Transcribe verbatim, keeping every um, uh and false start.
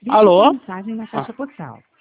Deixe sua Alô? mensagem na Ah, caixa postal.